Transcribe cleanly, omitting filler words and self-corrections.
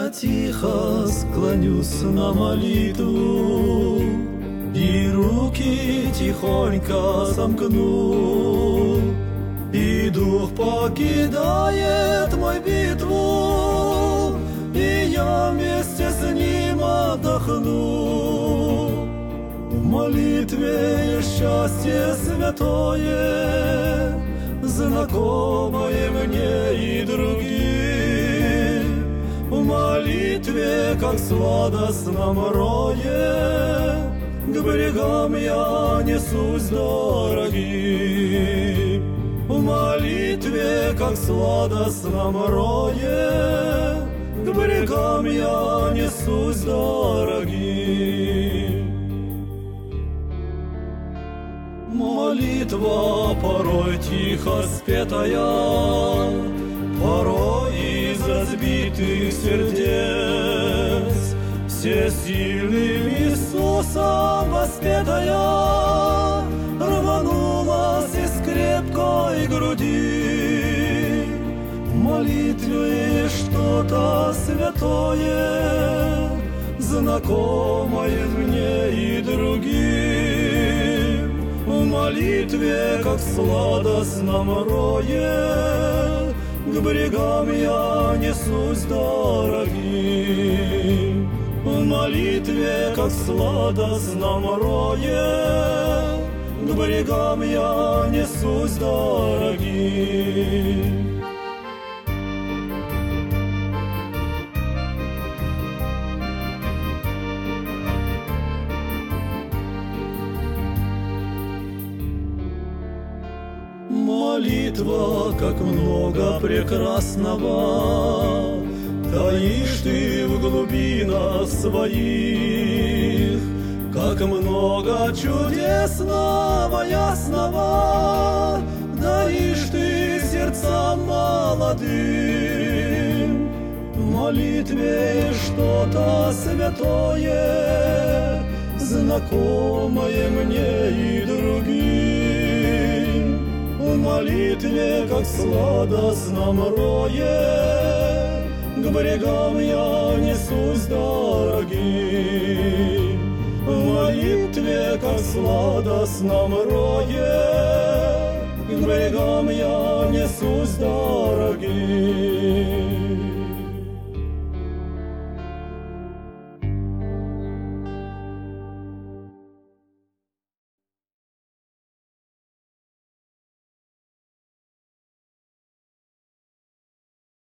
я тихо склонюсь на молитву и руки тихонько сомкну, и дух покидает мой битву, и я вместе с ним отдохну. В молитве счастье святое, знакомое мне и другим. В молитве, как сладостном рое, к берегам я несусь дорогим. В молитве, как сладостном рое, к берегам я несусь дорогим. Молитва порой тихо спетая, порой из разбитых сердец, всесильным Иисусом воспетая, рванулась из крепкой груди. В молитве что-то святое, знакомое мне и другим. В молитве, как в сладостном рое, к берегам я несусь дорогим. В молитве, как в сладостном рое, к берегам я несусь дорогим. Молитва, как много прекрасного таишь ты в глубинах своих, как много чудесного, ясного даришь ты сердцам молодым. В молитве что-то святое, знакомое мне и другим. В молитве, как в сладостном рое, к берегам я несусь дорогим. В молитве, как в сладостном рое, к берегам я несусь дорогим.